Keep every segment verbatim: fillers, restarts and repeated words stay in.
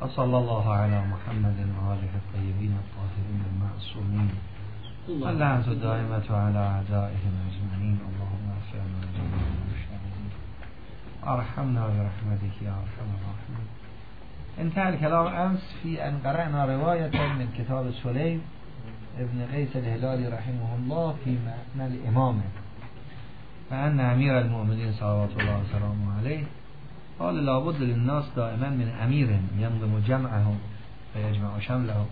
وصلى الله على محمد وآله الطيبين الطاهرين المعصومين اللعنة الدائمة على أعدائهم أجمعين اللهم اغفر لنا جميع المشركين ارحمنا برحمتك يا أرحم الراحمين. انتهى الكلام أمس في أن قرأنا رواية من كتاب سليم ابن قيس الهلالي رحمه الله في معنى الإمامة، فأن أمير المؤمنين صلوات الله وسلامه عليه قال لابد للناس دائما من أمير ينظم جمعهم ويجمع شملهم.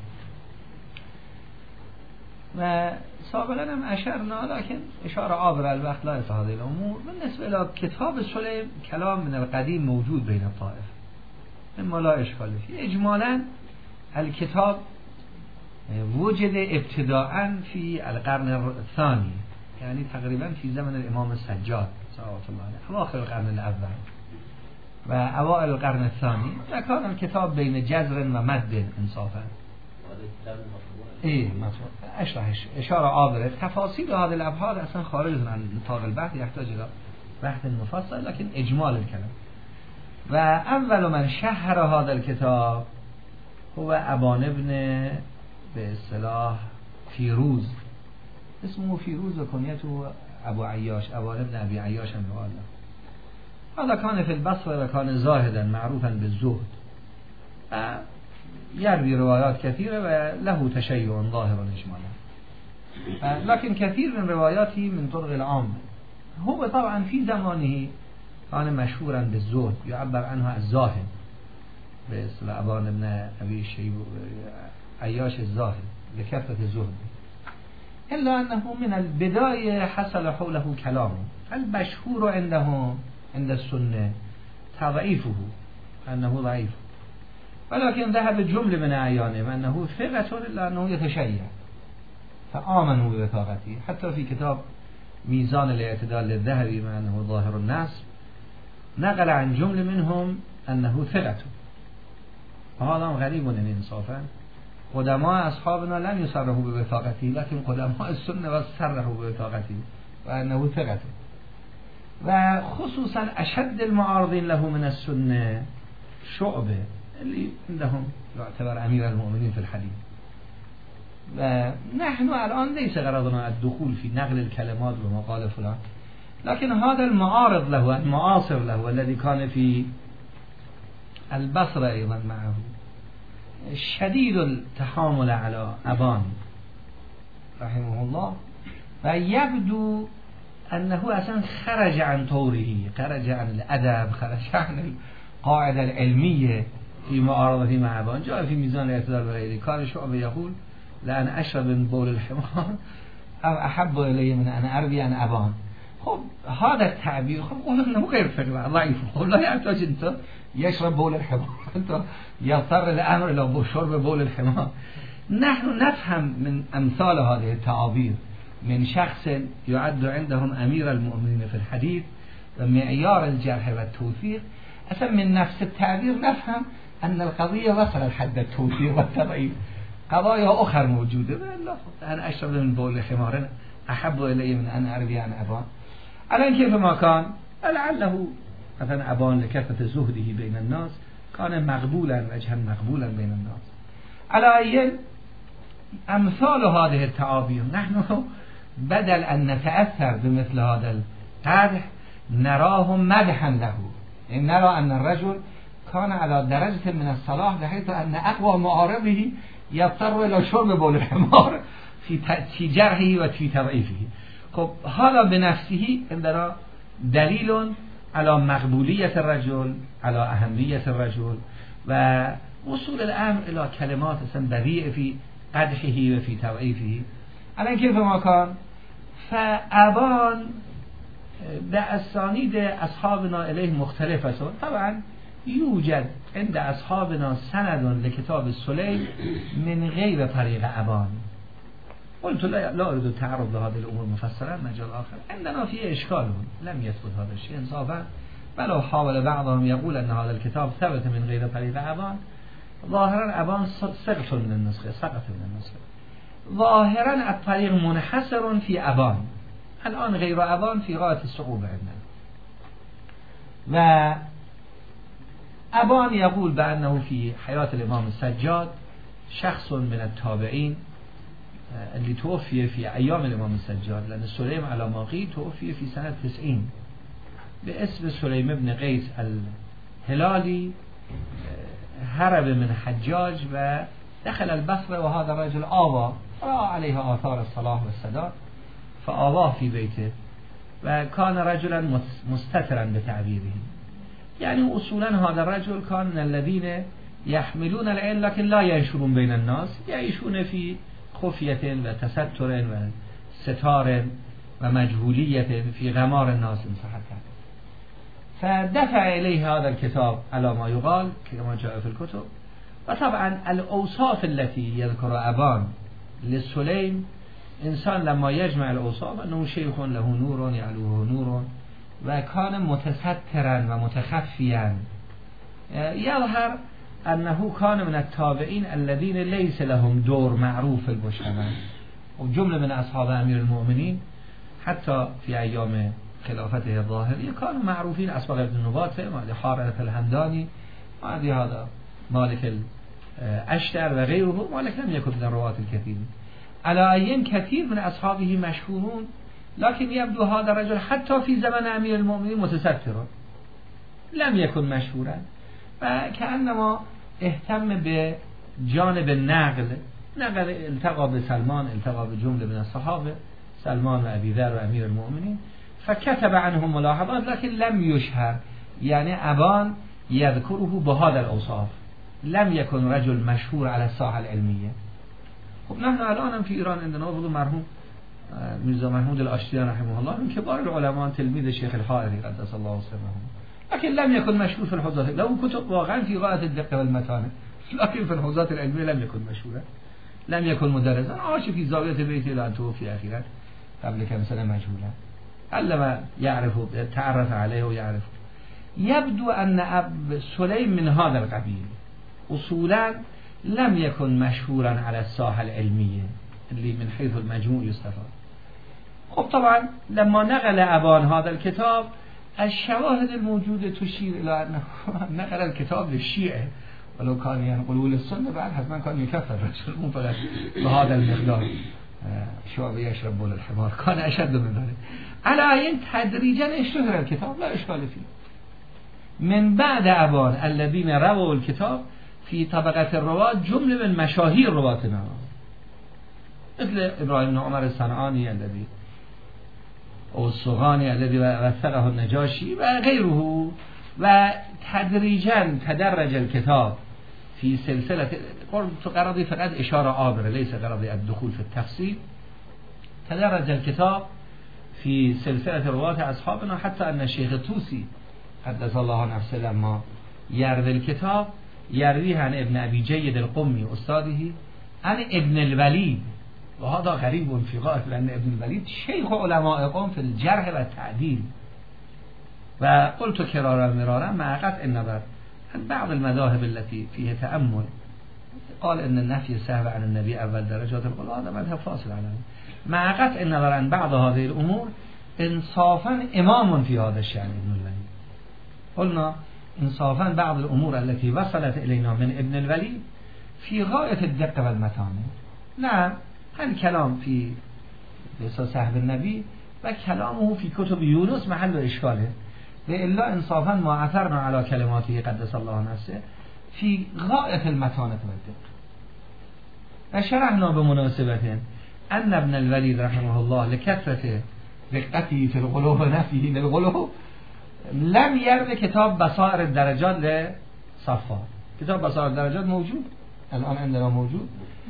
و سابقا هم اشرنا لكن اشاره عابر الوقت لا يصح هذه الامور. بالنسبه الى كتاب سليم كلام من القديم موجود بين الطائف اما لا اشكال فيه. اجمالا الكتاب وجد ابتداء في القرن الثاني، يعني تقریبا في زمن الامام السجاد صلوات الله عليه، اواخر القرن الاول و اوائل القرن الثاني، و كان الكتاب بين جزر و مد انصافا. ايه مطلوب اشرحش اشاره عابره. تفاصيل هذه الابحاث اصلا خارج عن نطاق البحث يحتاج الى بحث مفصل، لكن اجمال الكلام. و اول من شهر هذا الكتاب هو ابان ابن به اصطلاح فیروز، اسمه فیروز و کنیته ابو عیاش، ابان ابن ابي عیاش المؤلف. هذا كان في البصره و كان زاهدا معروفا بالزهد، يروي روايات كثيرة وله تشيع ظاهر إجمالا، لكن كثير من رواياته من طرق العام. هو طبعا في زمانه كان مشهورا بالزهد، يعبر عنه الزاهد باصطلاح ابان ابن ابي شيب عياش الزاهد لكثرة الزهد، إلا أنه من البداية حصل حوله كلام. المشهور عندهم عند السنة تضعيفه، أنه ضعيف، ولكن ذهب جمله من أعيانهم أنه ثقة إلا أنه يتشيع فآمنوا بوثاقته. حتى في كتاب ميزان الاعتدال للذهبي مع أنه ظاهر الناس نقل عن جمله منهم أنه ثقة، وهذا غريب انصافا. قدماء أصحابنا لم يصرحوا بوثاقته، لكن قدماء السنة صرحوا بوثاقته وأنه ثقة. وخصوصا أشد المعارضين له من السنة شعبة اللي عندهم يعتبر أمير المؤمنين في الحديث. ونحن الآن ليس غرضنا الدخول في نقل الكلمات وما قال فلان، لكن هذا المعارض له المعاصر له الذي كان في البصرة أيضا معه شديد التحامل على أبان رحمه الله، ويبدو أنه أصلا خرج عن طوره، خرج عن الأدب، خرج عن القاعدة العلمية في معارضة مع أبان. جاء في ميزان الاعتدال وغيره كان شعبة يقول لأن أشرب من بول الحمار أو أحب إلي من أن أروي عن أبان. خب هذا التعبير خب قلنا أنه غير فقه ضعيف، لا يحتاج أنت يشرب بول الحمار، أنت يضطر الأمر إلى شرب بول الحمار. نحن نفهم من أمثال هذه التعابير من شخص يعد عندهم أمير المؤمنين في الحديث ومعيار الجرح والتوثيق، أصلا من نفس التعبير نفهم أن القضية وصل حد التوثيق والتضعيف. قضايا أخرى موجودة، أنا أشرب من بول حمار أحب إلي من أن أروي عن أبان. الآن كيف ما كان لعله مثلا أبان لكثرة زهده بين الناس كان مقبولا وجها مقبولا بين الناس. على أي أمثال هذه التعابير نحن بدل أن نتأثر بمثل هذا القدح نراه مدحا له، يعني نرى أن الرجل كان على درجة من الصلاح بحيث أن أقوى معارضه يضطر إلى شرب بول الحمار في في جرحه وفي تضعيفه. خب هذا بنفسه عندنا دليل على مقبولية الرجل، على أهمية الرجل، ووصول الأمر إلى كلمات بديعة في قدحه وفي تضعيفه. الآن كيف ما كان فأبان بأسانيد أصحابنا إليه مختلفة. طبعا يوجد عند أصحابنا سند لكتاب السليم من غير طريق أبان. قلت لا, لا أريد التعرض لهذه الأمور مفصلا، مجال آخر. عندنا فيه إشكال لم يثبت هذا الشيء إنصافا، ولو حاول بعضهم يقول أن هذا الكتاب ثبت من غير طريق أبان، ظاهرا أبان سقط من النسخة سقط من النسخة ظاهرا الطريق منحصر في أبان. الآن غير أبان في غاية الصعوبة عندنا. و ابان یقول بأنه في حياة الامام السجاد شخص من التابعين اللي توفي في ايام الامام السجاد، لان سليم على ما قيل توفي في سنة تسعين باسم سليم بن قيس الهلالي، هرب من حجاج و دخل البصره وهذا الرجل آوى رأى عليه آثار الصلاح والسداد فآواه في بيته وكان رجلا مستترا بتعبيره. يعني اصولا هذا الرجل كان من الذين يحملون العلم لكن لا ينشرون بين الناس، يعيشون في خفية وتستر وستار ومجهولية في غمار الناس إن صح التعبير. فدفع إليه هذا الكتاب على ما يقال كما جاء في الكتب. وطبعا الأوصاف التي يذكر أبان للسليم، إنسان لما يجمع الأوصاف أنه شيخ له نور يعلوه نور وكان متسترا ومتخفيا، يظهر أنه كان من التابعين الذين ليس لهم دور معروف في المجتمع، وجملة من أصحاب أمير المؤمنين حتى في أيام خلافته الظاهرية كانوا معروفين، أسبق ابن النباتة مالك حارث الهمداني مالك هذا مالك الأشتر وغيره، مالك لم يكن من الرواة الكثيرين. على أيام كثير من أصحابه مشهورون، لكن يبدو هذا الرجل حتى في زمن أمير المؤمنين متسترا لم يكن مشهورا، وكأنما اهتم بجانب النقل نقل التقى بسلمان، التقى بجملة من الصحابة سلمان وأبي ذر وأمير المؤمنين، فكتب عنهم ملاحظات لكن لم يشهر. يعني أبان يذكره بهذا الأوصاف، لم يكن رجل مشهور على الساحة العلمية. خب نحن الآن في إيران عندنا وجود مرحوم میرزا محمود الآشتیان رحمه الله من كبار العلماء تلميذ الشيخ الحائري قدس الله سره، لكن لم يكن مشهور في الحوزات، له كتب واقعا في غاية الدقة والمتانة، لكن في الحوزات العلمية لم يكن مشهورا، لم يكن مدرسا، عاش في زاوية بيته إلى أن توفي أخيرا قبل كم سنة مجهولا. علما يعرف تعرف عليه ويعرف. يبدو أن أب سليم من هذا القبيل أصولا لم يكن مشهورا على الساحة العلمية اللي من حيث المجموع يستفاد. خب طبعا لما نقل أبان هذا الكتاب الشواهد الموجودة تشير إلى أنه نقل الكتاب للشيعة، ولو كان ينقلوا للسنة بعد حتما كان يكفر رجل مو فقط بهذا المقدار شعب يشرب بول الحمار، كان أشد من ذلك. على أين تدريجا اشتهر الكتاب لا إشكال فيه. من بعد أبان الذين رووا الكتاب في طبقة الرواة جملة من مشاهير رواتنا مثل إبراهيم بن عمر الصنعاني الذي أو الصغاني الذي وثقه النجاشي وغيره. وتدريجا تدرج الكتاب في سلسلة، قلت قرضي فقط إشارة عابرة ليس قرضي الدخول في التفصيل. تدرج الكتاب في سلسلة رواة أصحابنا حتى أن الشيخ الطوسي قدس الله نفسه لما يروي الكتاب يرويه عن ابن أبي جيد القمي أستاذه عن ابن الوليد، وهذا غريب في غاية لأن ابن الوليد شيخ علماء قوم في الجرح والتعديل. وقلت كرارا مرارا مع قطع النظر عن بعض المذاهب التي فيها تأمل، قال ان النفي السهو عن النبي اول درجات القول هذا مذهب فاصل عنه، مع قطع النظر عن بعض هذه الامور انصافا امام في هذا الشأن ابن الوليد. قلنا انصافا بعض الامور التي وصلت الينا من ابن الوليد في غاية الدقة والمتانة. نعم الكلام في سهو النبي وكلامه في كتب يونس محل اشكاله، وإلا انصافا ما عثرنا على كلماته قدس الله نفسه في غاية المتانة والدقة. وشرحنا بمناسبة أن ابن الوليد رحمه الله لكثرة دقته في الغلو ونفيه للغلو لم يروي كتاب بصائر الدرجات لصفار. كتاب بصائر الدرجات موجود الآن عندنا موجود،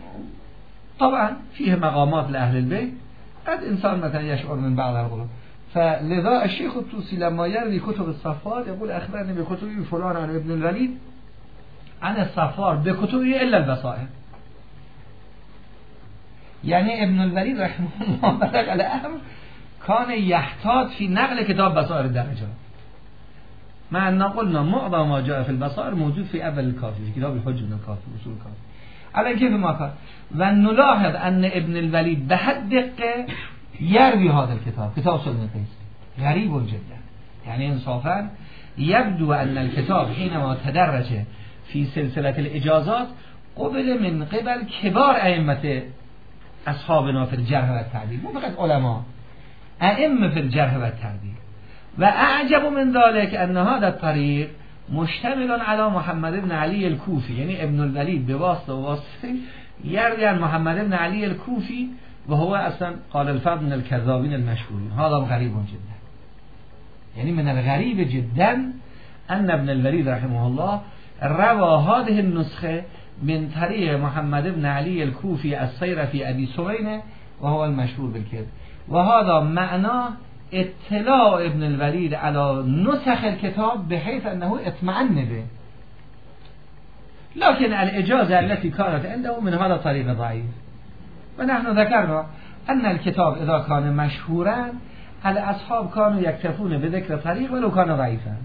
طبعا فيه مقامات لأهل البيت قد إنسان مثلا يشعر من بعض الغلو. فلذا الشيخ الطوسي لما يروي كتب الصفار يقول أخبرني بكتب فلان عن ابن الوليد عن الصفار بكتبه إلا البصائر. يعني ابن الوليد رحمه الله بلغ على أمر كان يحتاط في نقل كتاب بصائر الدرجات، مع أن قلنا معظم ما جاء في البصائر موجود في أول الكافي في كتاب الحج من الكافي وصول الكافي. على كيف ما كان ونلاحظ أن ابن الوليد بحد دقة يروي هذا الكتاب كتاب سلم قيس غريب جدا يعني انصافا يبدو أن الكتاب حينما تدرج في سلسلة الإجازات قبل من قبل كبار أئمة أصحابنا في الجرح والتعديل، مو فقط علماء، أئمة في الجرح والتعديل. وأعجب من ذلك أن هذا الطريق مشتمل على محمد بن علي الكوفي، يعني ابن الوليد بواسطة وواسطة يروي عن محمد بن علي الكوفي، وهو أصلا قال الفضل من الكذابين المشهورين. هذا غريب جدا، يعني من الغريب جدا أن ابن الوليد رحمه الله روى هذه النسخة من طريق محمد بن علي الكوفي السير في أبي سرينة وهو المشهور بالكذب. وهذا معناه اطلاع ابن الوليد على نسخ الكتاب بحيث أنه اطمأن به، لكن الإجازة التي كانت عنده من هذا الطريق ضعيف. ونحن ذكرنا أن الكتاب إذا كان مشهورا الأصحاب كانوا يكتفون بذكر طريق ولو كان ضعيفا.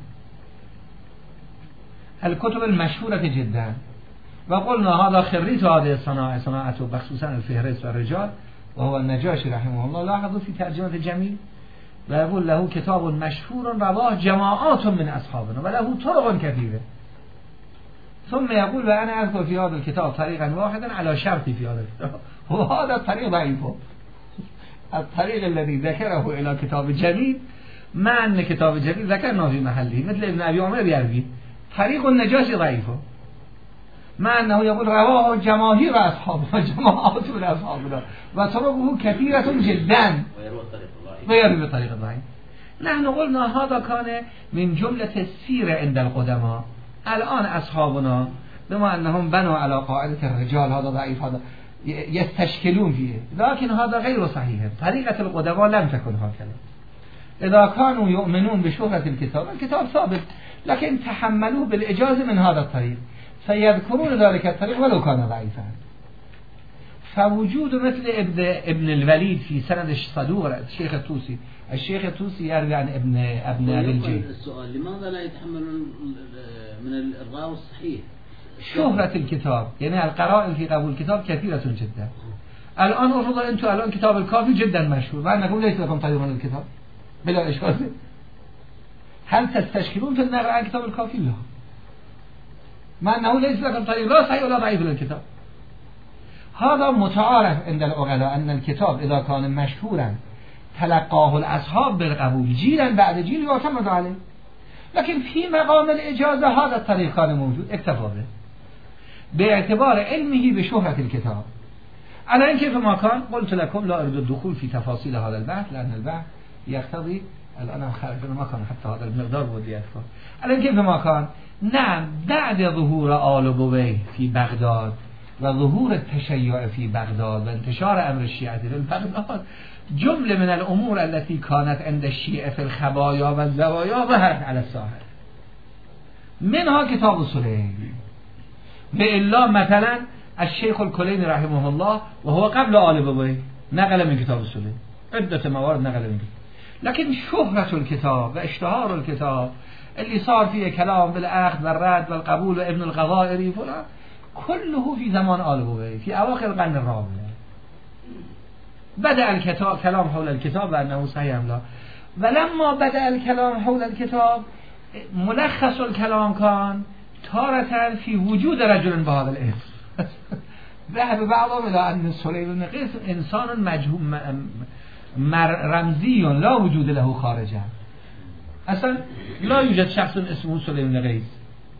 الكتب المشهورة جدا، وقلنا هذا خريج هذه الصناعة صناعته بخصوصا الفهرست والرجال وهو النجاشي رحمه الله. لاحظوا في ترجمة جميل ويقول له كتاب مشهور رواه جماعات من أصحابنا وله طرق كثيرة، ثم يقول وأنا أذكر في هذا الكتاب طريقا واحدا على شرطي في هذا الكتاب، وهذا الطريق ضعيفه. الطريق الذي ذكره إلى كتاب جميل مع أن كتاب جميل ذكرنا في محله مثل ابن أبي عمر يروي طريق النجاشي ضعيفه، مع أنه يقول رواه جماهير أصحابنا جماعات من أصحابنا وطرقه كثيرة جدا ويروي بطريق ضعيف. نحن قلنا هذا كان من جملة السيرة عند القدماء. الآن أصحابنا بما أنهم بنوا على قاعدة الرجال هذا ضعيف هذا يستشكلون فيه، لكن هذا غير صحيح. طريقة القدماء لم تكن هكذا. إذا كانوا يؤمنون بشهرة الكتاب الكتاب ثابت، لكن تحملوه بالإجازة من هذا الطريق فيذكرون ذلك الطريق ولو كان ضعيفا. فوجود مثل ابن, ابن الوليد في سند صدوق الشيخ الطوسي، الشيخ الطوسي يروي عن ابن ابن ابي الجيد. السؤال لماذا لا يتحملون من الراوي الصحيح شهرة الكتاب؟ يعني القرائن في قبول الكتاب كثيرة جدا. الآن افرضوا أنتم الآن كتاب الكافي جدا مشهور وأنا أقول ليس لكم طريق من الكتاب بلا إشكال، هل تستشكلون في النقل عن كتاب الكافي؟ لا، مع أنه ليس لكم طريق لا صحيح ولا ضعيف للكتاب. هذا متعارف عند العقلاء أن الكتاب إذا كان مشهورا تلقاه الأصحاب بالقبول جيلا بعد جيل يعتمد عليه، لكن في مقام الإجازة هذا الطريق كان موجود اكتفى به باعتبار علمه بشهرة الكتاب. على إن كيف ما كان قلت لكم لا أريد الدخول في تفاصيل هذا البحث لأن البحث يقتضي الآن خارج ما كان حتى هذا المقدار بودي أكثر. على إن كيف ما كان نعم بعد ظهور آل بويه في بغداد وظهور التشيع في بغداد وانتشار أمر الشيعة في بغداد جملة من الأمور التي كانت عند الشيعة في الخبايا والزوايا ظهرت على الساحة، منها كتاب السليم. بإلا مثلا الشيخ الكليني رحمه الله وهو قبل آل بويه نقل من كتاب السليم عدة موارد نقل من كتاب، لكن شهرة الكتاب واشتهار الكتاب اللي صار فيه كلام بالأخذ والرد والقبول وابن الغضائري فلان كله في زمان آل بويه في أواخر القرن الرابع. بدأ الكتاب كلام حول الكتاب وأنه صحيح أم لا، ولما بدأ الكلام حول الكتاب ملخص الكلام كان تارة في وجود رجل بهذا الاسم ذهب بعضهم إلى أن سليم بن قيس إنسان مجهول رمزي لا وجود له خارجا، أصلا لا يوجد شخص اسمه سليم بن قيس.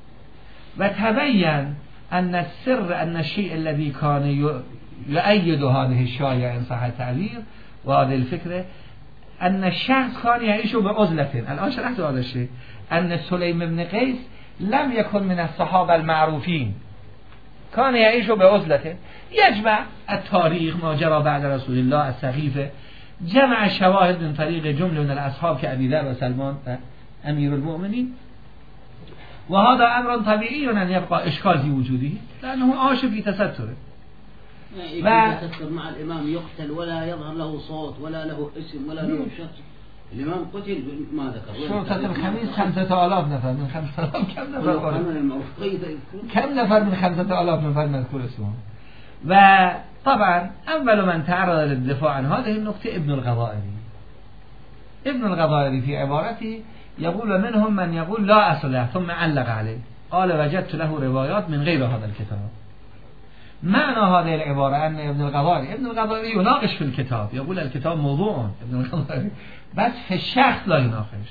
وتبين أن السر أن الشيء الذي كان يؤيد هذه الشائعة إن صح التعبير وهذه الفكرة أن الشخص كان يعيش بعزلة. الآن شرحت هذا الشيء أن سليم بن قيس لم يكن من الصحابة المعروفين، كان يعيش بعزلة يجمع التاريخ ما جرى بعد رسول الله السخيفة، جمع شواهد من طريق جملة من الأصحاب كأبي ذر وسلمان أمير المؤمنين، وهذا أمر طبيعي أن يبقى إشكال في وجوده لأنه عاش في تستره و... تستر مع الإمام يقتل ولا يظهر له صوت ولا له اسم ولا له شخص. الإمام قتل ما ذكر شرطة الخميس خمسة آلاف نفر من خمسة آلاف كم نفر كم نفر من خمسة آلاف نفر مذكور اسمه. وطبعا أول من تعرض للدفاع عن هذه النقطة ابن الغضائري. ابن الغضائري في عبارته يقول منهم من يقول لا أصل له ثم علق عليه قال وجدت له روايات من غير هذا الكتاب. معنى هذه العبارة أن ابن الغضاري ابن الغضاري يناقش في الكتاب، يقول الكتاب موضوع ابن الغضاري، بس في الشخص لا يناقش.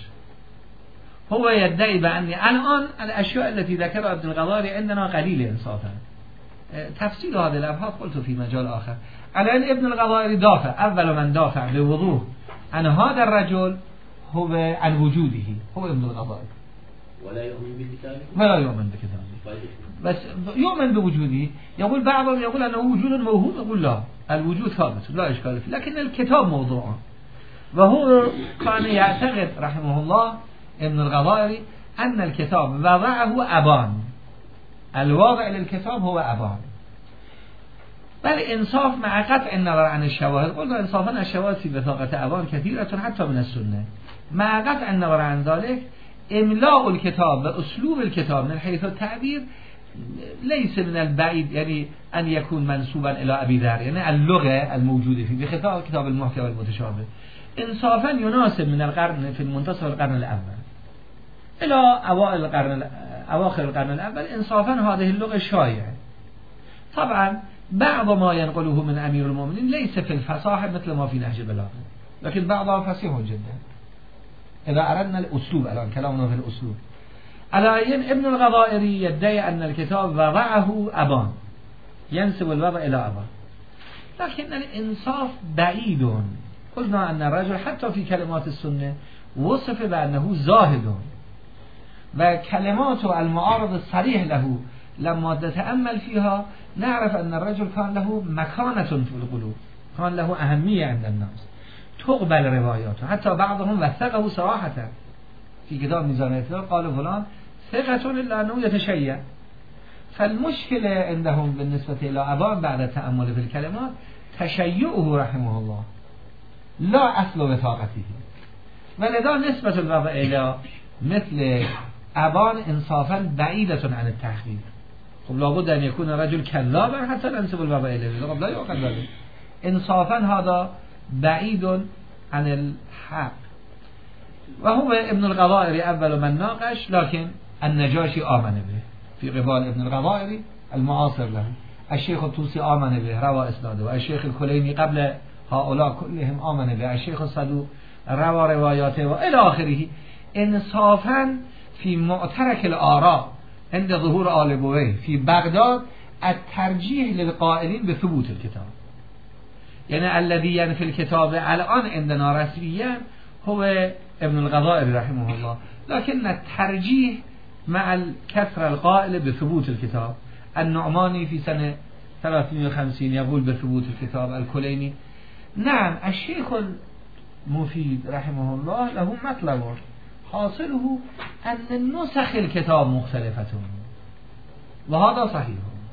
هو يدعي بأني الآن الأشياء التي ذكرها ابن الغضاري عندنا قليلة إنصافا. تفصيل هذه الأبحاث قلت في مجال آخر. الآن ابن الغضاري دافع، أول من دافع بوضوح عن هذا الرجل هو عن وجوده هو ابن الغضاري، ولا يؤمن بكتابه ولا يؤمن بكتابه، بس يؤمن بوجوده. يقول بعضهم يقول أنه وجود موهوم، يقول لا، الوجود ثابت لا إشكال فيه، لكن الكتاب موضوع. وهو كان يعتقد رحمه الله ابن الغضاري أن الكتاب وضعه أبان، الواضع للكتاب هو أبان. بل إنصاف مع قطع النظر عن الشواهد، قلنا إنصافا الشواهد في بثاقة أبان كثيرة حتى من السنة، مع قطع النظر عن ذلك إملاء الكتاب بأسلوب الكتاب من حيث التعبير ليس من البعيد يعني أن يكون منسوبا إلى أبي ذر، يعني اللغة الموجودة فيه بخطاب كتاب المحكم والمتشابه إنصافا يناسب من القرن في منتصف القرن الأول إلى أوائل القرن أواخر القرن الأول. إنصافا هذه اللغة شائعة. طبعا بعض ما ينقله من أمير المؤمنين ليس في الفصاحة مثل ما في نهج البلاغة، لكن بعضها فصيح جدا إذا أردنا الأسلوب. الآن كلامنا في الأسلوب. الآن ابن الغضائري يدعي أن الكتاب وضعه أبان، ينسب الوضع إلى أبان، لكن الإنصاف بعيد. قلنا أن الرجل حتى في كلمات السنة وصف بأنه زاهد، وكلماته المعارض الصريح له لما نتأمل فيها نعرف أن الرجل كان له مكانة في القلوب، كان له أهمية عند الناس، تقبل رواياته. حتى بعضهم وثقه صراحة في كتاب ميزان الاعتدال، قالوا فلان ثقة إلا أنه يتشيع. فالمشكلة عندهم بالنسبة إلى أبان بعد التأمل في الكلمات تشيعه رحمه الله لا أصل وثاقته، ولذا نسبة الوضع إلى مثل أبان إنصافا بعيدة عن التحقيق. خب لابد أن يكون رجل كذابا حتى ننسب الوضع إليه، خب لا يؤخذ ذلك. إنصافا هذا بعيد عن الحق. وهو ابن الغضائري أول من ناقش، لكن النجاشي آمن به في قبال ابن الغضائري المعاصر له. الشيخ الطوسي آمن به روى إسناده، والشيخ الكليني قبل هؤلاء كلهم آمن به، الشيخ الصدوق روى رواياته وإلى آخره. إنصافا في معترك الآراء عند ظهور آل بويه في بغداد الترجيح للقائلين بثبوت الكتاب، يعني الذي ينفي الكتاب الآن عندنا رسميا هو ابن الغضائري رحمه الله، لكن الترجيح مع الكثرة القائلة بثبوت الكتاب. النعماني في سنة ثلاثمائة وخمسين يقول بثبوت الكتاب، الكليني. نعم الشيخ المفيد رحمه الله له مطلب حاصله أن نسخ الكتاب مختلفة، وهذا صحيح.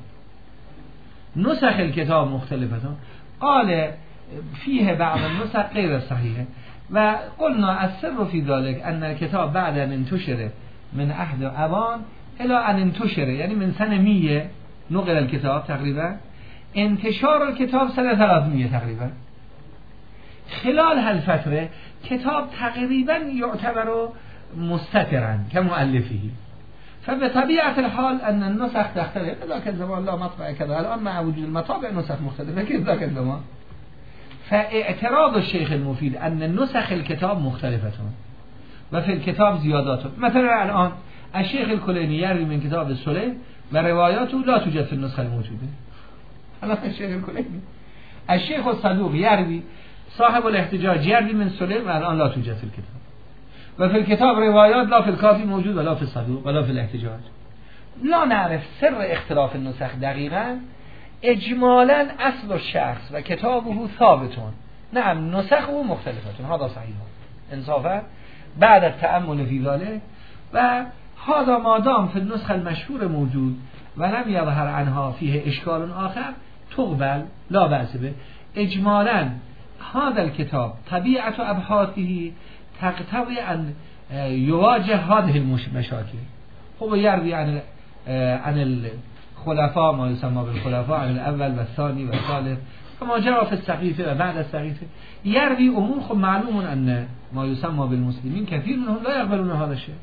نسخ الكتاب مختلفة، قال فيه بعض النسخ غير صحيحة، وقلنا السر في ذلك أن الكتاب بعد أن انتشر من عهد أبان إلى أن انتشر، يعني من سنة مية نقل الكتاب تقريبا، انتشار الكتاب سنة ثلاثمية تقريبا. خلال هالفترة كتاب تقريبا يعتبر مستترا كمؤلفه، فبطبيعة الحال أن النسخ تختلف. ذاك الزمان لا مطبع كذا، الآن مع وجود المطابع نسخ مختلفة كيف ذاك الزمان. فاعتراض الشيخ المفيد أن النسخ الكتاب مختلفة وفي الكتاب زيادات. مثلا الآن الشيخ الكليني يروي من كتاب السليم ورواياته لا توجد في النسخة الموجودة. الآن الشيخ الكليني. الشيخ الصدوق يروي صاحب الاحتجاج يروي من سليم والآن لا توجد في الكتاب، وفي الكتاب روايات لا في الكافي موجود ولا في الصدوق ولا في الاحتجاج. لا نعرف سر اختلاف النسخ دقيقا. اجمالا اصل الشخص و كتابه ثابتون، نعم نسخه مختلفتون، هذا صحيح انصافا بعد التأمل في ذلك. و هذا مادام في النسخة المشهور موجود ولم يظهر عنها فيه اشكال آخر تقبل لا بأس به. اجمالا هذا الكتاب طبيعة ابحاثه تقتضي أن يواجه هذه المشاكل. هو يروي عن عن الخلفاء ما يسمى بالخلفاء، عن الأول والثاني والثالث، كما جرى في السقيفة وبعد السقيفة يروي أمور. خب معلوم أن ما يسمى بالمسلمين كثير منهم لا يقبلون هذا الشيء.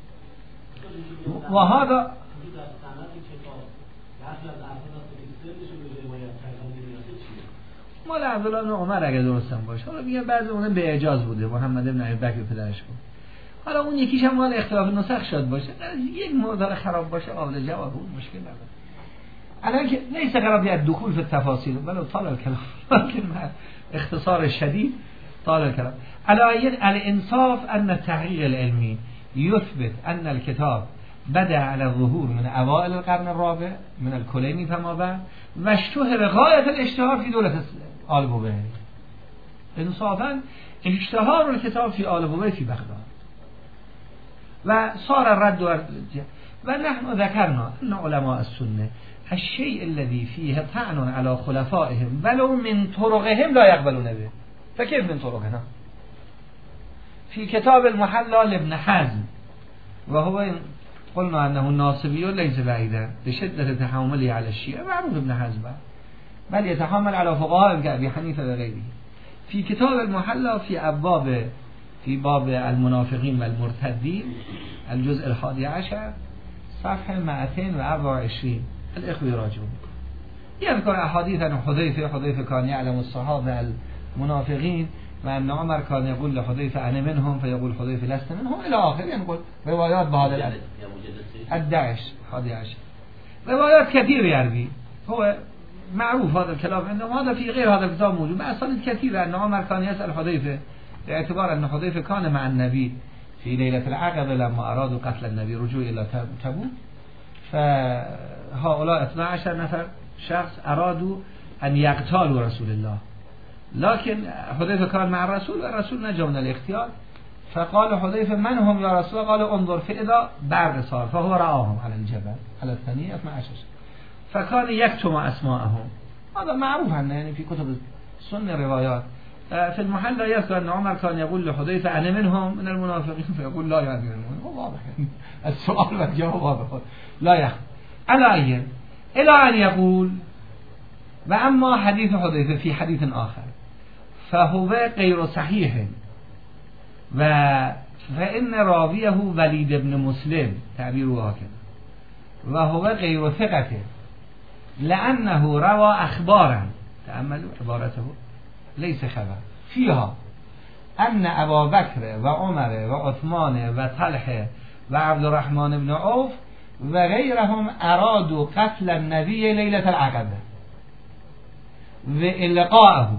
وهذا مال عبدالله بن عمر اگه درستم باشه. حالا میگه بعضی اونم به اعجاز بوده، محمد بن ابی بکر پدرش بود. حالا اون یکیش هم مال اختلاف نسخ شد باشه، یک مقدار خراب باشه قابل جواب بود، مشکل نداره. الان که ليس قرار بیاد دخول في التفاصيل ولو طال الكلام لكن مع اختصار شديد طال الكلام. على الانصاف ان التحقيق العلمي يثبت ان الكتاب بدأ على الظهور من اوائل القرن الرابع من الكليني فما بعد واشتهر غاية الاشتهار في دولة آل بویه. انصافا اشتهار الكتاب في آل بویه في بغداد و صار الرد و نحن ذكرنا ان علماء السنة الشيء الذي فيه طعن على خلفائهم ولو من طرقهم لا يقبلون به. فكيف من طرقنا؟ في كتاب المحلى لابن حزم وهو قلنا أنه الناصبي ليس بعيدا لشدة تحامله على الشيعة، معروف ابن حزم بل يتحامل على فقهاء كأبي حنيفة وغيره. في كتاب المحلى في أبواب في باب المنافقين والمرتدين الجزء الحادي عشر صفحة مئتين وأربعة وعشرين الإخوة راجعون يذكر أحاديث عن حذيفة. حذيفة كان يعلم الصحابة المنافقين وأن عمر كان يقول لحذيفة أنا منهم فيقول حذيفة لست منهم إلى آخر. ينقل روايات بهذا الأدب الداعش حادي عشر روايات كثيرة يروي. هو معروف هذا الكلام عندهم، هذا في غير هذا الكتاب موجود مع أسانيد كثيرة أن عمر كان يسأل حذيفة باعتبار أن حذيفة كان مع النبي في ليلة العقبة لما أرادوا قتل النبي رجوع إلى تبوك. فهؤلاء اثنا عشر نفر شخص أرادوا أن يقتلوا رسول الله، لكن حذيفة كان مع الرسول والرسول نجا من الاختيار. فقال حذيفة من هم يا رسول الله؟ قال انظر فإذا برق صار فهو رآهم على الجبل على الثانية اثنا عشر. فكان يكتم أسماءهم. هذا معروف عنه يعني في كتب السنة روايات. في المحل يذكر أن عمر كان يقول لحذيفة أنا منهم من المنافقين فيقول لا يعني منهم. واضح السؤال والجواب واضح لا يخ على أي إلى أن يقول وأما حديث حذيفة في حديث آخر فهو غير صحيح و فإن راويه وليد بن مسلم تعبيره هكذا وهو غير ثقة لأنه روى أخبارا تأملوا عبارته ليس خبر فيها أن أبا بكر وعمر وعثمان وطلحة وعبد الرحمن بن عوف وغيرهم أرادوا قتل النبي ليلة العقبة وإلقاءه.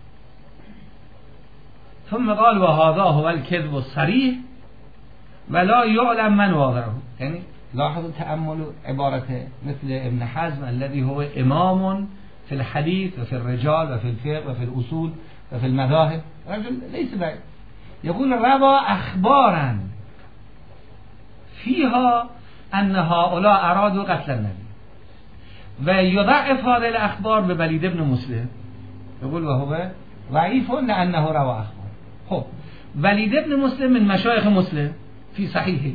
ثم قال وهذا هو الكذب الصريح ولا يعلم من واضعه. يعني لاحظوا تأملوا عبارة مثل ابن حزم الذي هو إمام في الحديث وفي الرجال وفي الفقه وفي الأصول وفي المذاهب، رجل ليس بعيد يقول روى أخبارا فيها أن هؤلاء أرادوا قتل النبي ويضعف هذه الأخبار بوليد بن مسلم يقول وهو ضعيف لأنه روى أخبار. خب وليد بن مسلم من مشايخ مسلم في صحيحه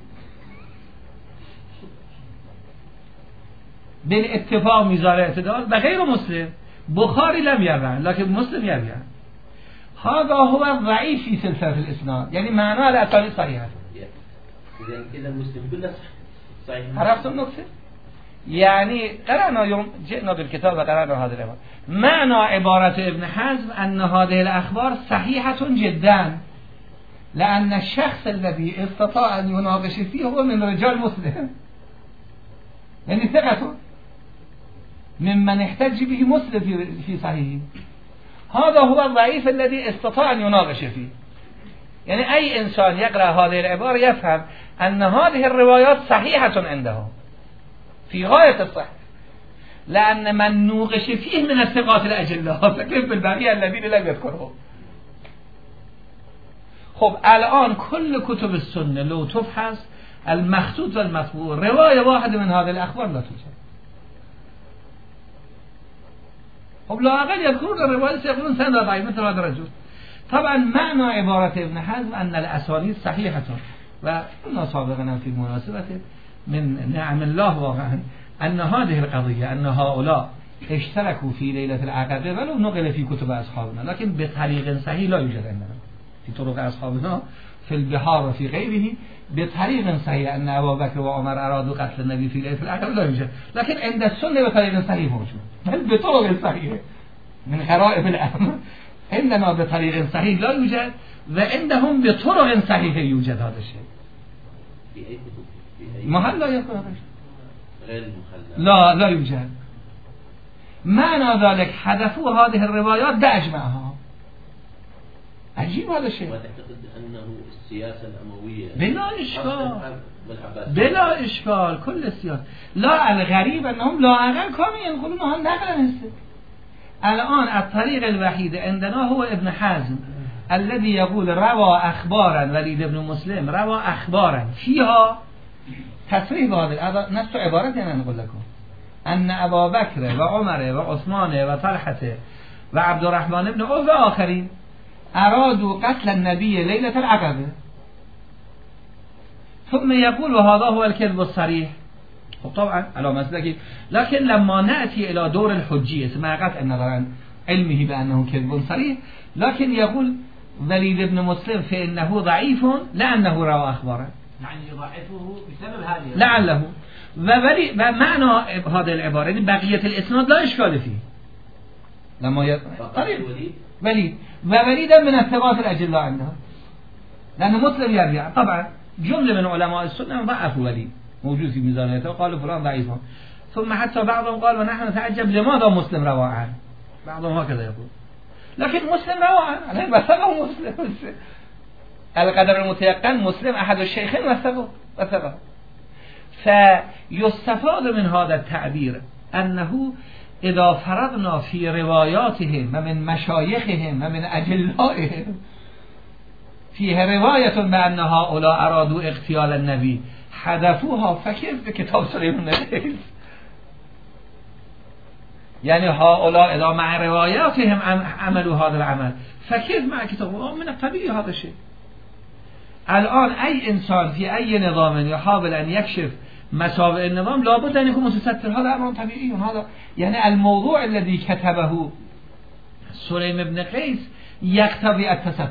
بالاتفاق ميزان اعتدال وغير مسلم. بخاري لم يروي لكن مسلم يروي. هذا هو الضعيف في سلسلة الإسناد يعني معناه الأسانيد صحيحة. إذا كذا مسلم كله صحيح. عرفتم النقطة؟ يعني قرأنا يوم جئنا بالكتاب وقرأنا هذا الأمر. معنى عبارة ابن حزم أن هذه الأخبار صحيحة جدا لأن الشخص الذي استطاع أن يناقش فيه هو من رجال مسلم يعني ثقة ممن احتج به مسلم في في صحيحه. هذا هو الضعيف الذي استطاع أن يناقش فيه. يعني أي إنسان يقرأ هذه العبارة يفهم أن هذه الروايات صحيحة عنده في غاية الصحة لأن من نوقش فيه من الثقات الأجلاء فكيف بالبقية الذين لم يذكرهم. خب الآن كل كتب السنة لو تفحص المخطوط والمطبوع رواية واحدة من هذه الأخبار لا توجد. خب لا أقل يذكرون الرواية سيقولون سند ضعيف مثل هذا الرجل. طبعا معنى عبارة ابن حزم أن الأسانيد صحيحة وقلنا سابقا في مناسبة من نعم الله واقعا أن هذه القضية أن هؤلاء اشتركوا في ليلة العقبة ولو نقل في كتب أصحابنا لكن بطريق صحيح لا يوجد عندنا في طرق أصحابنا في البحار وفي غيره بطريق صحيح أن أبا بكر وعمر أرادوا قتل النبي في ليلة العقبة لا يوجد لكن عند السنة بطريق صحيح موجود بل بطرق صحيحة من غرائب الأمر عندنا بطريق صحيح لا يوجد وعندهم بطرق صحيحة يوجد هذا الشيء محل لا يكون هذا غير المخلل لا لا يوجد معنى ذلك حذفوا هذه الروايات بأجمعها عجيب هذا الشيء وتعتقد أنه السياسة الأموية بلا إشكال بلا إشكال كل السياسة لا الغريب أنهم لا أقل كانوا ينقلون هم نقلا هسه الآن الطريق الوحيد عندنا هو ابن حزم الذي يقول روى أخبارا وليد بن مسلم روى أخبارا فيها تصريح هذا نفس عبارة أنا نقول لكم أن أبا بكر وعمر وعثمان وطلحة وعبد الرحمن بن عوف وآخرين أرادوا قتل النبي ليلة العقبة ثم يقول وهذا هو الكذب الصريح طبعا على مسلكي لكن لما نأتي إلى دور الحجية مع قطع النظر عن علمه بأنه كذب صريح لكن يقول وليد بن مسلم فإنه ضعيف لأنه روى أخباره يعني يضعفه بسبب هذه لعله وولي ومعنى هذه العبارة بقية الإسناد لا إشكال فيه لما ي... طيب وليد ووليد من الثقات الأجلاء عندها لأنه مسلم يرجع طبعا جملة من علماء السنة ضعفوا وليد موجود في ميزانيته وقالوا فلان ضعيف ثم حتى بعضهم قال ونحن نتعجب لماذا مسلم روى عنه بعضهم هكذا يقول لكن مسلم روى عنه وثقه مسلم القدر المتيقن مسلم أحد الشيخين وثقه وثقه فيستفاد من هذا التعبير أنه إذا فرضنا في رواياتهم ومن مشايخهم ومن أجلائهم فيها رواية بأن هؤلاء أرادوا اغتيال النبي حذفوها فكيف بكتاب سليمان الغيث يعني هؤلاء إذا مع رواياتهم عملوا هذا العمل فكيف مع كتابهم من الطبيعي هذا الشيء الآن أي إنسان في أي نظام يحاول أن يكشف مساوئ النظام لابد أن يكون متستر هذا أمر طبيعي هذا يعني الموضوع الذي كتبه سليم بن قيس يقتضي التستر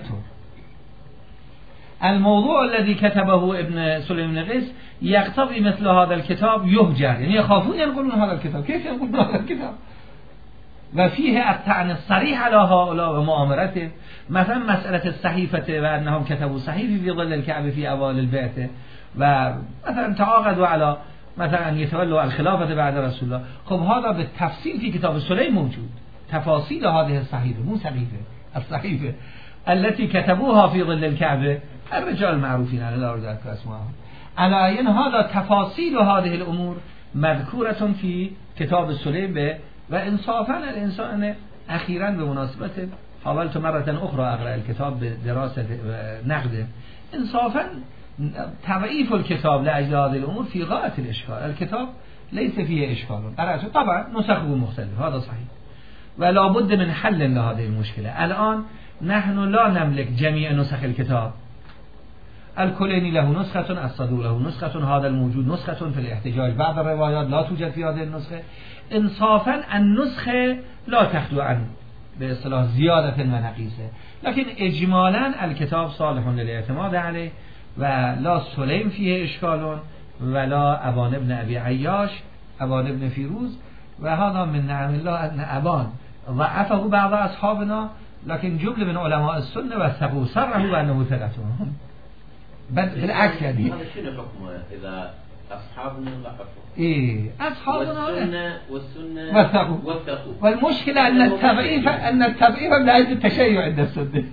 الموضوع الذي كتبه ابن سليم بن قيس يقتضي مثل هذا الكتاب يهجر يعني يخافون ينقلون هذا الكتاب كيف ينقلون هذا الكتاب وفيه الطعن الصريح على هؤلاء ومؤامرته مثلا مسألة الصحيفة وأنهم كتبوا صحيفة في ظل الكعبة في أوائل البعثة ومثلا تعاقدوا على مثلا أن يتولوا الخلافة بعد رسول الله خب هذا بالتفصيل في كتاب سليم موجود تفاصيل هذه الصحيفة مو صحيفة الصحيفة التي كتبوها في ظل الكعبة الرجال المعروفين على لا أريد أذكر اسمائهم على أن هذا تفاصيل هذه الأمور مذكورة في كتاب سليم وإنصافا الإنسان أخيرا بمناسبة حاولت مرة أخرى أقرأ الكتاب بدراسة نقد إنصافا تضعيف الكتاب لأجل هذه الأمور في غاية الإشكال الكتاب ليس فيه إشكال طبعا نسخه مختلف هذا صحيح ولا بد من حل لهذه المشكلة الآن نحن لا نملك جميع نسخ الكتاب الكليني له نسخة الصدوق له نسخة هذا الموجود نسخة في الاحتجاج بعض الروايات لا توجد في هذه النسخة انصافا النسخة لا تخلو عن باصطلاح زيادة ونقيصة لكن اجمالا الكتاب صالح للاعتماد عليه ولا سليم فيه اشكال ولا أبان ابن أبي عياش أبان ابن فیروز وهذا من نعم الله أن أبان ضعفه بعض أصحابنا لكن جمله من علماء السنة وثقوا صرحوا بأنه ثقتهم بالعكس يعني هذا شنو حكمه إذا أصحابنا ضعفوا إيه أصحابنا والسنة والسنة وثقوا وثقوا والمشكلة أن التضعيف أن التضعيف لا يجوز التشيع عند السنة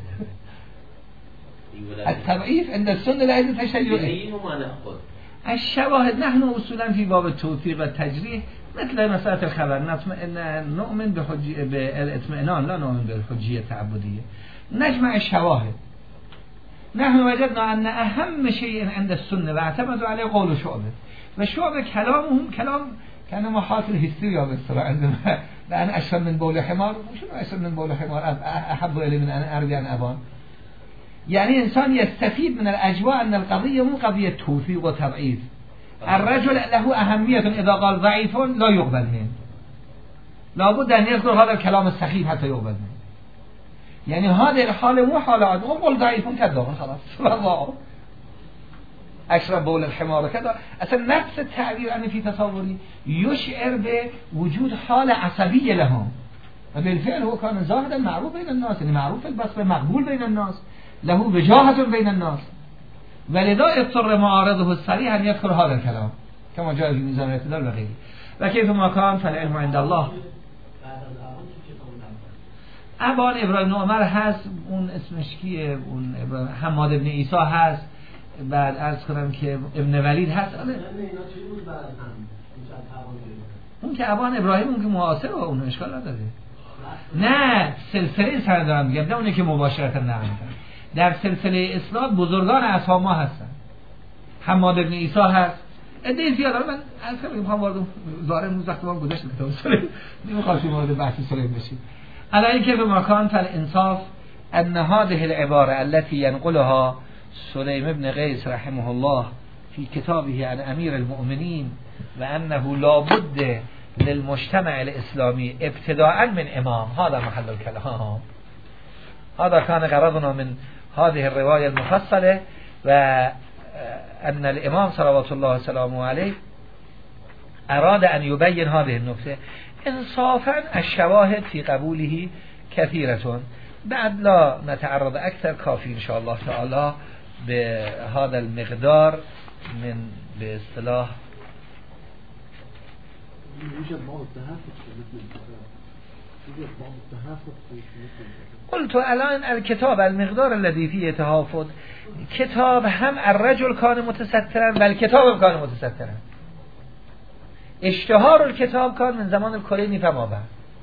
التضعيف عند السنة لا يجوز التشيع ما نأخذ الشواهد نحن أصولا في باب التوثيق والتجريح مثل مسألة الخبر نطمئن نؤمن بحجية بالاطمئنان لا نؤمن بالحجية التعبدية نجمع الشواهد نحن وجدنا أن أهم شيء عند السنة واعتمدوا عليه قول شعبة وشعبة كلامهم كلام كان محاكل هستيريا بالصراحة عندما لأن أشرب من بول حمار وشنو أشرب من بول حمار أحب إلي من أن أرجع عن أبان يعني إنسان يستفيد من الأجواء أن القضية مو قضية توثيق وتضعيف الرجل له أهمية إذا قال ضعيف لا يقبل منه لابد ان يذكر هذا الكلام السخيف حتى يقبل منه. يعني هذه الحالة مو حالة عادية. قل ضعيف كذاب خلاص والله أشرب بول الحمار كذا. أصلا نفس التعبير أنا في تصوري يشعر بوجود حالة عصبية لهم، وبالفعل هو كان زاهدا معروف بين الناس، يعني معروف البصري، مقبول بين الناس، له وجاهة بين الناس، ولذا اضطر معارضه الصريح أن يذكر هذا الكلام كما جاء في ميزان الاعتدال وغيره. وكيف ما كان فالعلم عند الله. ابان ابراهیم عمر هست، اون اسمش کیه؟ اون حماد ابن عیسی هست، بعد عرض کنم که ابن ولید هست. اون که ابان ابراهیم اون که معاصر و اون اشکال نداره. نه سلسله سر دارم میگم، نه اونی که مباشرتا نقل میکنن. در سلسله اسناد بزرگان اصحاب ما هستن. حماد ابن عیسی هست. ادعای زیاد داره. من عرض کنم میخوام وارد ظاهر موز وقت ما گذشت کتاب سلیم نمیخوام شما وارد بحث سلیم بشید. على كيف ما كان فالإنصاف أن هذه العبارة التي ينقلها سليم بن قيس رحمه الله في كتابه عن أمير المؤمنين وأنه لا بد للمجتمع الإسلامي ابتداء من إمام، هذا محل الكلام. هذا كان غرضنا من هذه الرواية المفصلة، وأن الإمام صلوات الله وسلامه عليه أراد أن يبين هذه النقطة. انصافا الشواهد في قبوله كثيرة. بعد لا نتعرض أكثر، كافي إن شاء الله تعالى بهذا المقدار من باصطلاح. قلت الآن الكتاب المقدار الذي فيه تهافت، كتاب هم الرجل كان متسترا والكتاب كان متسترا. اشتهار الكتاب كان من زمان الكليني فما بعد.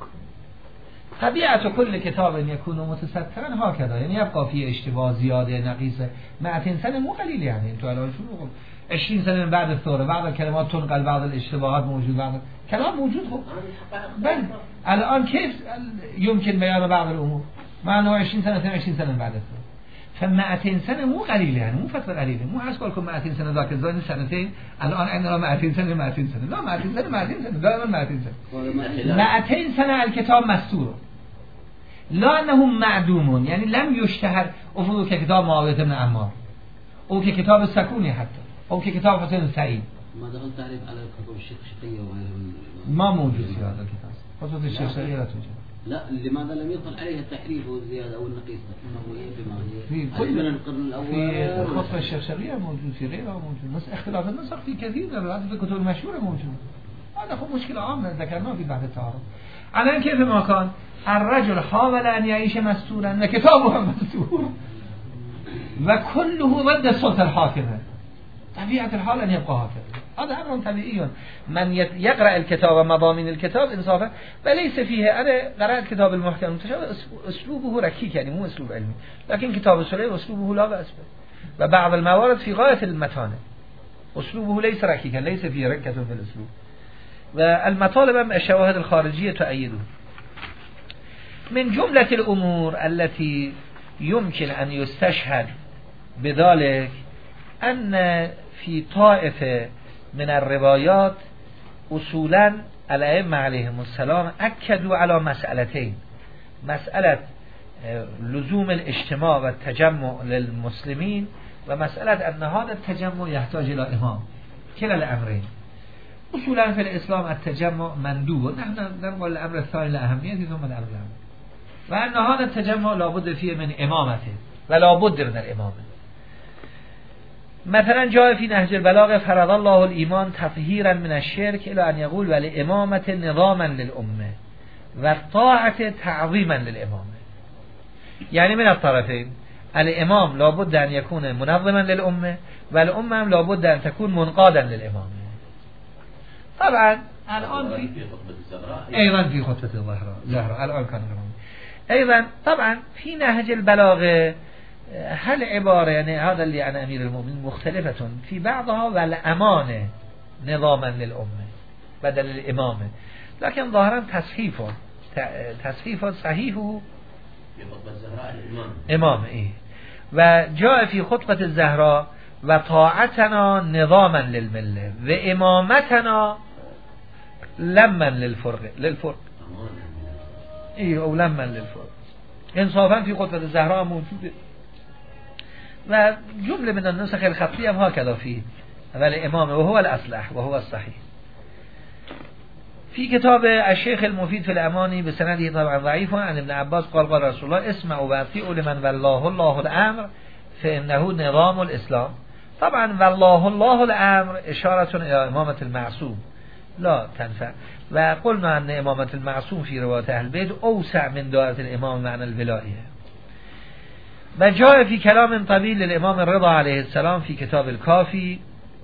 طبيعة كل كتاب يكون متسترا هكذا، يعني يبقى فيه اشتباه زيادة نقيصة. مئتين سنة مو قليل، يعني انتوا الان شو عشرين سنة من بعد الثورة، بعض الكلمات تنقل، بعض الاشتباهات موجود، بعض كلام موجود. خب بل الان كيف يمكن بيان بعض الامور مع انه عشرين سنة اثنين وعشرين سنة من بعد الثورة؟ فمئتين سنة مو قليل، يعني مو فترة قليلة. مو عسكر لكم مئتين سنة ذاك الزمن سنتين، الآن عندنا مئتين سنة مئتين سنة. لا مئتين سنة مئتين سنة دائما مئتين سنة. مئتين سنة الكتاب مستور، لا أنه معدوم، يعني لم يشتهر أفضل ككتاب معاوية بن عمار أو ككتاب السكوني حتى أو ككتاب حسين سعيد. ما دخل تعريف على كتب الشيخ شقية وغيره ما موجود في هذا الكتاب. خطوة الشيخ شقية لا توجد. لا، لماذا لم يدخل عليها التحريف والزيادة أو النقيصة؟ في كل من القرن الأول في الخطبة الشرشرية موجود، في غيرها موجود، بس اختلاف النسخ في كثير من الروايات في الكتب المشهورة موجود. هذا خب مشكلة عامة ذكرناه في بعد التعارض. على كيف ما كان الرجل حاول أن يعيش مستورا وكتابه مستور وكله ضد السلطة الحاكمة. طبيعة الحال أن يبقى هكذا، هذا أمر طبيعي. من يقرأ الكتاب مضامين الكتاب إنصافا وليس فيه. أنا قرأت كتاب المحكم المتشابه، أسلوبه ركيك، يعني مو أسلوب علمي، لكن كتاب سليم أسلوبه لا بأس به، وبعض الموارد في غاية المتانة. أسلوبه ليس ركيكا، ليس فيه ركة في الأسلوب. والمطالب الشواهد الخارجية تؤيده. من جملة الأمور التي يمكن أن يستشهد بذلك أن في طائفة من الروايات أصولا الأئمة عليهم السلام أكدوا على مسألتين: مسألة لزوم الاجتماع والتجمع للمسلمين، ومسألة أن هذا التجمع يحتاج إلى إمام. كلا الأمرين. أصولا في الإسلام التجمع مندوب، نحن نقول الأمر الثاني لأهميته ثم الأمر الأول، وأن هذا التجمع لابد فيه من إمامته ولا بد من الإمامة. مثلا جاء في نهج البلاغة: فرض الله الإيمان تطهيرا من الشرك إلى أن يقول ولإمامة نظاما للأمة والطاعة تعظيما للإمامة. يعني من الطرفين، الإمام لابد أن يكون منظما للأمة، والأمة لابد أن تكون منقادا للإمامة. طبعا الآن في أيضا في خطبة الزهراء زهراء الآن كان أيضا طبعا في نهج البلاغة هل عبارة، يعني هذا اللي عن أمير المؤمنين مختلفة في بعضها، والأمانة نظاما للأمة بدل الإمامة، لكن ظاهرا تصحيف تصحيف صحيحه إمام إيه. وجاء في خطبة الزهراء: وطاعتنا نظاما للملة وإمامتنا لما للفرق للفرق ای اولا من للفرد انصافا فی قدرت زهرا هم موجوده و جمله من النسخ الخطی هم ها کدافی ولی امام و هو الاصلح و هو الصحیح. فی کتاب الشیخ المفید فی الامانی به سنده طبعا ضعیف عن ابن عباس قال قال رسول الله اسمعوا واطیعوا لمن والله الله الامر فانه نظام الاسلام. طبعا والله الله الامر اشاره الى امامه المعصوم لا تنفع و قلنا ان امامه المعصوم فی روایت اهل بیت اوسع من دائره الامام معنى الولایه. و جاء فی کلام طویل للامام الرضا علیه السلام فی کتاب الکافی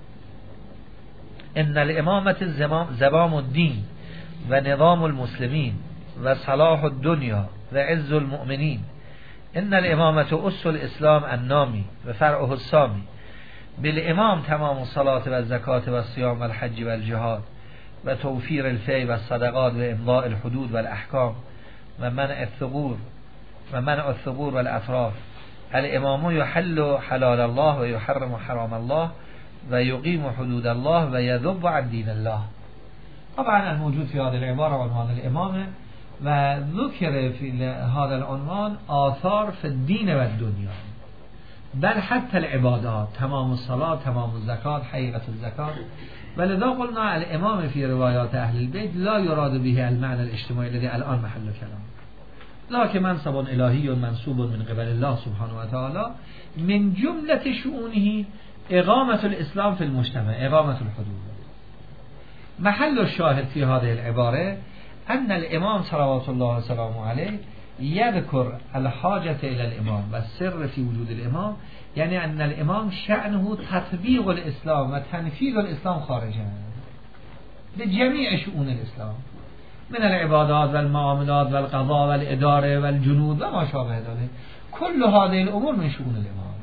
ان الامامه زمام الدین و نظام المسلمین و صلاح الدنیا و عز المؤمنین ان الامامه اصل الاسلام النامی و فرعه السامی بالامام تمام الصلاة و الزکات و الصیام و الحج و الجهاد و توفیر الفی و الصدقات و امضاء الحدود و الاحکام و منع الثغور و منع الثغور و الاطراف. الامام یحل حلال الله و یحرم حرام الله و یقیم حدود الله و یذب عن دین الله. طبعا الموجود في هذه العبارة عنوان الامامه و ذکر في هذا العنوان آثار في الدین و الدنیا بل حتى العبادات تمام الصلاة تمام الزكاة حقيقة الزكاة. ولذا قلنا الامام في روايات اهل البيت لا يراد به المعنى الاجتماعي الذي الان محل كلام لكن منصب الهي منصوب من قبل الله سبحانه وتعالى من جملة شؤونه اقامة الاسلام في المجتمع اقامة الحدود. محل الشاهد في هذه العبارة أن الإمام صلوات الله وسلامه عليه يذكر الحاجة إلى الإمام والسر في وجود الإمام يعني أن الإمام شأنه تطبيق الإسلام وتنفيذ الإسلام خارجا لجميع شؤون الإسلام من العبادات والمعاملات والقضاء والإدارة والجنود وما شابه ذلك. كل هذه الأمور من شؤون الإمام.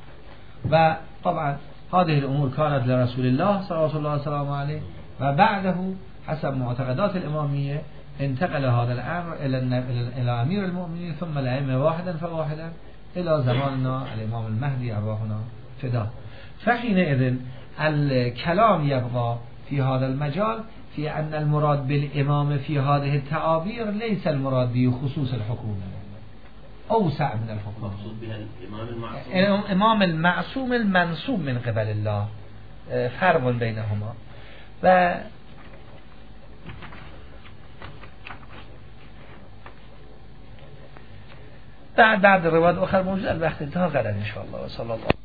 وطبعا هذه الأمور كانت لرسول الله صلوات الله وسلامه عليه و بعده حسب معتقدات الامامیه انتقل هذا الامر الى امیر المؤمنین ثم الائمه واحدا فواحدا الى زماننا الامام المهدي ارواحنا فدا. فحينئذ الكلام يبقى في هذا المجال في ان المراد بالامام في هذه التعابير ليس المراد به خصوص الحكومه اوسع من الحكومه مقصود بها الامام المعصوم الامام المعصوم المنصوب من قبل الله فرق بينهما. و بعد بعد روایت آخر موجود الوقت انتها قدر ان شاء الله و صلی الله